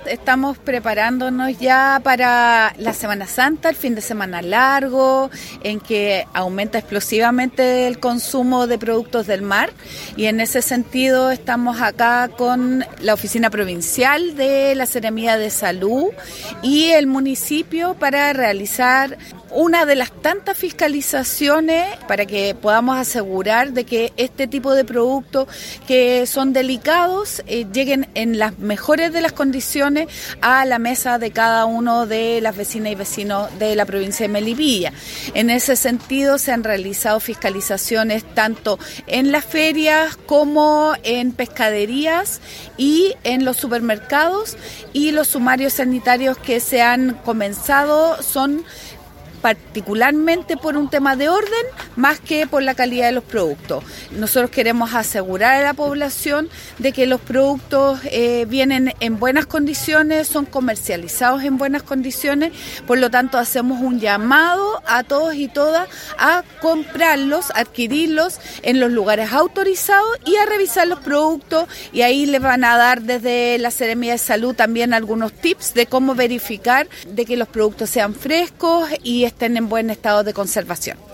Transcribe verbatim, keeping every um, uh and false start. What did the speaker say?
Estamos preparándonos ya para la Semana Santa, el fin de semana largo, en que aumenta explosivamente el consumo de productos del mar, y en ese sentido estamos acá con la Oficina Provincial de la Seremía de Salud y el municipio para realizar una de las tantas fiscalizaciones para que podamos asegurar de que este tipo de productos que son delicados eh, lleguen en las mejores de las condiciones a la mesa de cada uno de las vecinas y vecinos de la provincia de Melipilla. En ese sentido se han realizado fiscalizaciones tanto en las ferias como en pescaderías y en los supermercados, y los sumarios sanitarios que se han comenzado son particularmente por un tema de orden más que por la calidad de los productos. Nosotros queremos asegurar a la población de que los productos eh, vienen en buenas condiciones, son comercializados en buenas condiciones, por lo tanto hacemos un llamado a todos y todas a comprarlos, adquirirlos en los lugares autorizados y a revisar los productos, y ahí les van a dar desde la Seremía de Salud también algunos tips de cómo verificar de que los productos sean frescos y estén en buen estado de conservación.